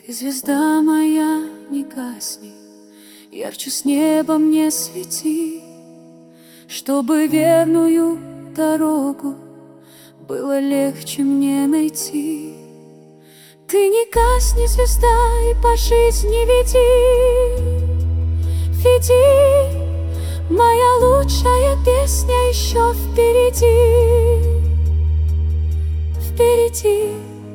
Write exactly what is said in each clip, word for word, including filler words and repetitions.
Ты звезда моя, не гасни, ярче с неба мне свети, чтобы верную дорогу было легче мне найти. Ты не гасни, звезда, и по жизни веди, веди. Моя лучшая песня еще впереди, впереди.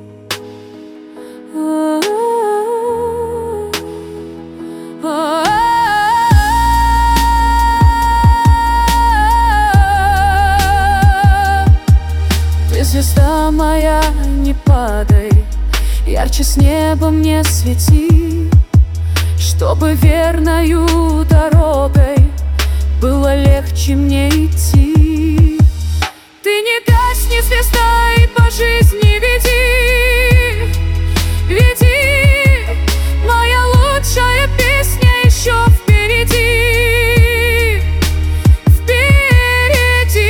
Ты звезда моя, не падай, ярче с неба мне свети, чтобы верною дорогой было легче мне идти. Ты не гасни, звезда, и по жизни веди, веди. Моя лучшая песня еще впереди, впереди.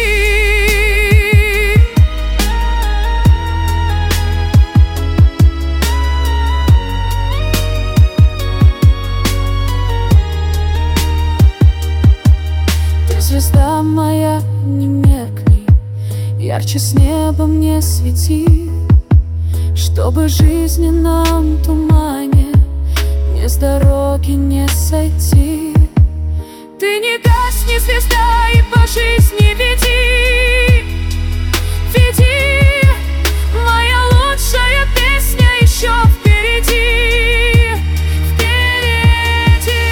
Ты звезда моя, не меркни, ярче с неба мне свети, чтобы в жизненном тумане мне с дороги не сойти. Ты не гасни, звезда, и по жизни веди, веди. Моя лучшая песня еще впереди, впереди.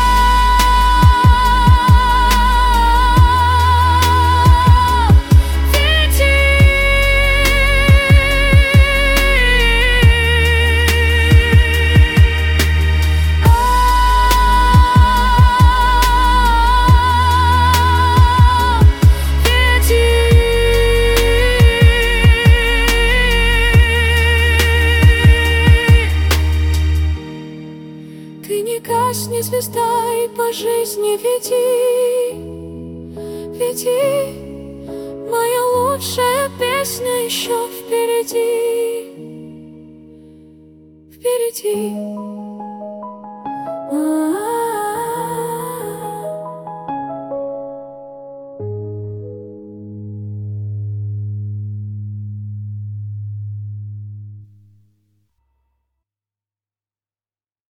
Ты не гасни, звезда, и по жизни веди, веди. Моя лучшая песня еще впереди, впереди.